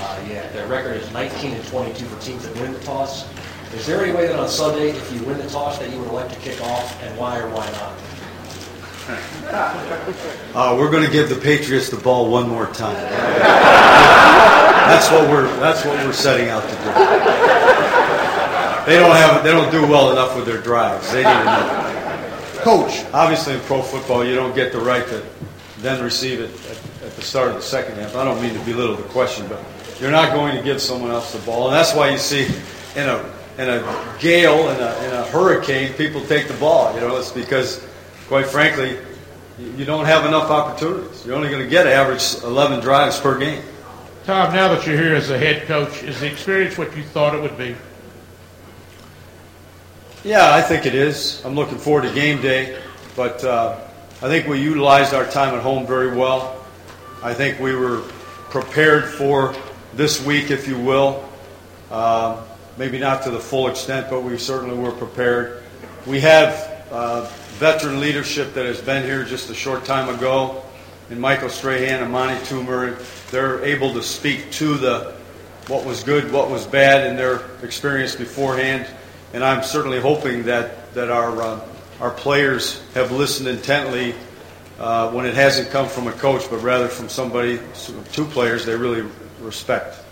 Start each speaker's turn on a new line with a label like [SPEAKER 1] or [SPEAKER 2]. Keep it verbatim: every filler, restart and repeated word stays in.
[SPEAKER 1] Uh, yeah, their record is nineteen and twenty-two for teams that win the toss. Is there any way that on Sunday, if you win the toss, that you would like to kick off, and why or why not?
[SPEAKER 2] Uh, we're going to give the Patriots the ball one more time. That's what we're. That's what we're setting out to do. They don't have. They don't do well enough with their drives. They need enough. Coach, obviously in pro football, you don't get the right to then receive it at, at the start of the second half. I don't mean to belittle the question, but you're not going to give someone else the ball, and that's why you see in a in a gale, in a in a hurricane, people take the ball. You know, it's because, quite frankly, you don't have enough opportunities. You're only going to get average eleven drives per game.
[SPEAKER 3] Tom, now that you're here as a head coach, is the experience what you thought it would be?
[SPEAKER 2] Yeah, I think it is. I'm looking forward to game day, but uh, I think we utilized our time at home very well. I think we were prepared for this week, if you will. Uh, maybe not to the full extent, but we certainly were prepared. We have uh, veteran leadership that has been here just a short time ago, and Michael Strahan and Monty Toomer. They're able to speak to the what was good, what was bad in their experience beforehand, and I'm certainly hoping that that our uh, our players have listened intently uh, when it hasn't come from a coach, but rather from somebody, two players they really respect.